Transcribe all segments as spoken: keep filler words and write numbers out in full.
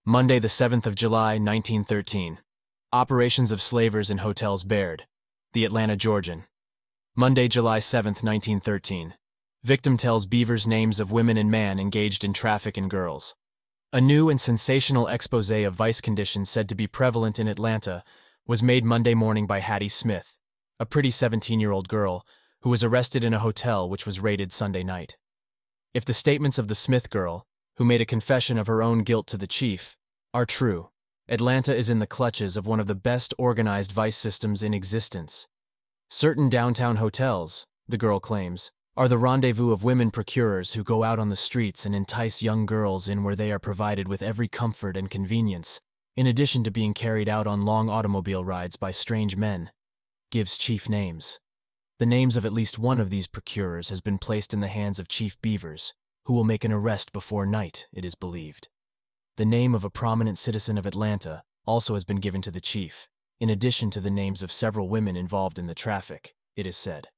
Monday, the seventh of July, nineteen thirteen. Operations of slavers in hotels Baird, the Atlanta Georgian. Monday, July seventh, nineteen thirteen. Victim tells Beavers names of women and man engaged in traffic in girls. A new and sensational expose of vice conditions said to be prevalent in Atlanta was made Monday morning by Hattie Smith, a pretty seventeen-year-old girl who was arrested in a hotel which was raided Sunday night. If the statements of the Smith girl, who made a confession of her own guilt to the chief, are true, Atlanta is in the clutches of one of the best organized vice systems in existence. Certain downtown hotels, the girl claims, are the rendezvous of women procurers who go out on the streets and entice young girls in where they are provided with every comfort and convenience, in addition to being carried out on long automobile rides by strange men. Gives chief names. The names of at least one of these procurers has been placed in the hands of Chief Beavers, who will make an arrest before night, it is believed. The name of a prominent citizen of Atlanta also has been given to the chief, in addition to the names of several women involved in the traffic, it is said.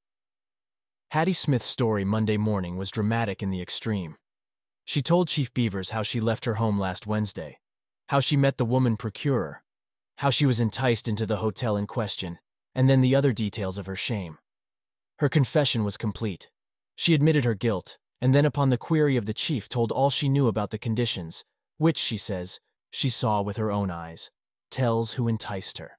Hattie Smith's story Monday morning was dramatic in the extreme. She told Chief Beavers how she left her home last Wednesday, how she met the woman procurer, how she was enticed into the hotel in question, and then the other details of her shame. Her confession was complete. She admitted her guilt, and then upon the query of the chief told all she knew about the conditions, which, she says, she saw with her own eyes, tells who enticed her.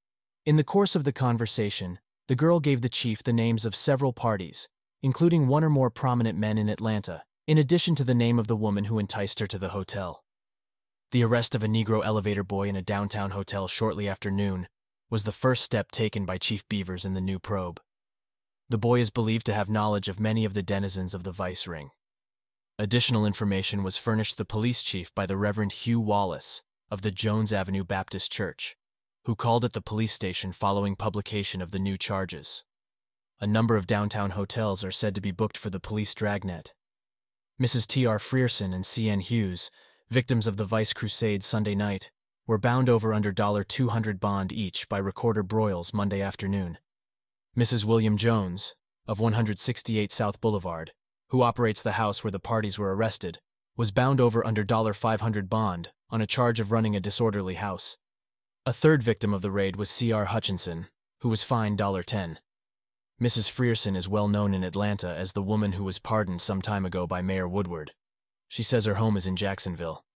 In the course of the conversation, the girl gave the chief the names of several parties, including one or more prominent men in Atlanta, in addition to the name of the woman who enticed her to the hotel. The arrest of a Negro elevator boy in a downtown hotel shortly after noon was the first step taken by Chief Beavers in the new probe. The boy is believed to have knowledge of many of the denizens of the vice ring. Additional information was furnished the police chief by the Reverend Hugh Wallace of the Jones Avenue Baptist Church, who called at the police station following publication of the new charges. A number of downtown hotels are said to be booked for the police dragnet. Missus T R Frierson and C N Hughes, victims of the Vice Crusade Sunday night, were bound over under two hundred dollars bond each by Recorder Broyles Monday afternoon. Missus William Jones, of one sixty-eight South Boulevard, who operates the house where the parties were arrested, was bound over under five hundred dollars bond on a charge of running a disorderly house. A third victim of the raid was C R Hutchinson, who was fined ten dollars. Missus Frierson is well known in Atlanta as the woman who was pardoned some time ago by Mayor Woodward. She says her home is in Jacksonville.